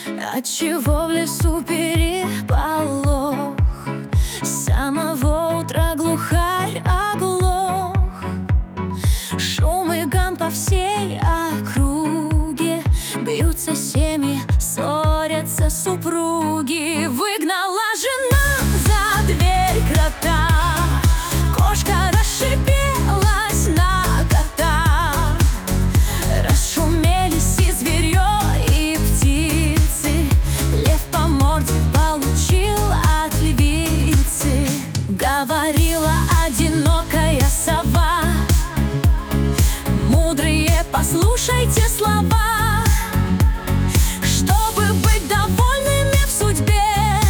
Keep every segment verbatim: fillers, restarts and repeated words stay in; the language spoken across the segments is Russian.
Отчего в лесу переполох? С самого утра глухарь оглох. Шум и гам по всей округе, бьются семьи, ссорятся супруги. Выгнала жена за дверь крота, кошка расшипелась на кота. Расшумелись и зверье, и птицы. Лев по морде получил от львицы. Говорила одинокая сова: мудрые, послушайте слова. Чтобы быть довольными в судьбе,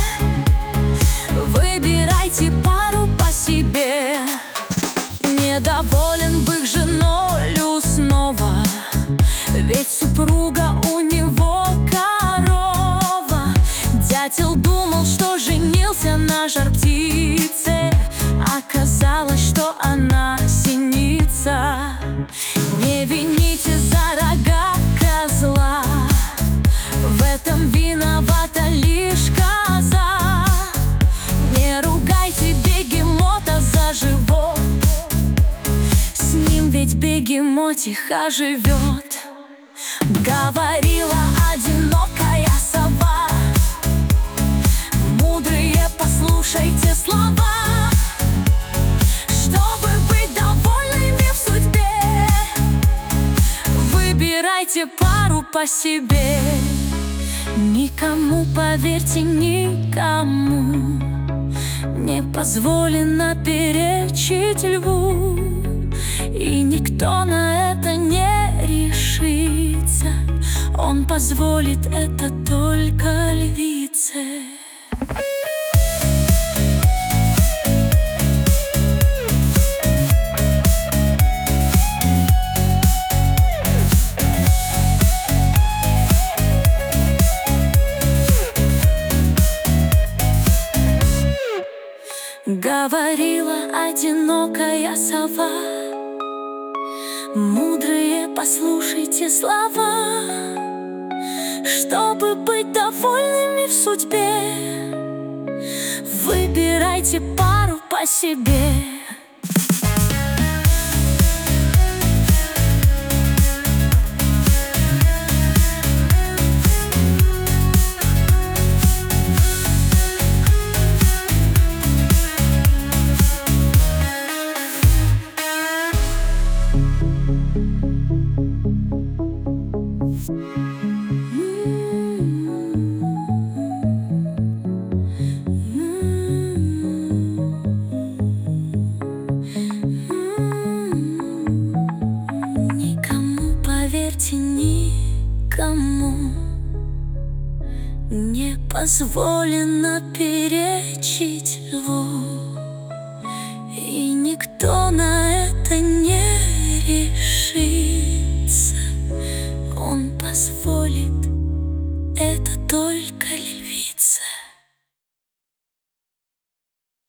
выбирайте пару по себе. Недоволен бык женою снова, ведь супруга у него корова. Дятел думал, что женился на жар-птице, оказалось, что она синица. Не вините за рога козла, в этом виновата лишь коза. Не ругайте бегемота за живот, с ним ведь бегемотиха живет. Говорила одинокая сова: мудрые, послушайте слова. Чтобы быть довольными в судьбе, выбирайте пару по себе. Никому, поверьте, никому не позволено перечить льву, и никто на это не решится. Он позволит это только львице. Говорила одинокая сова: мудрые, послушайте слова. Чтобы быть довольными в судьбе, выбирайте пару по себе. Никому не позволено перечить льву, и никто на это не решит.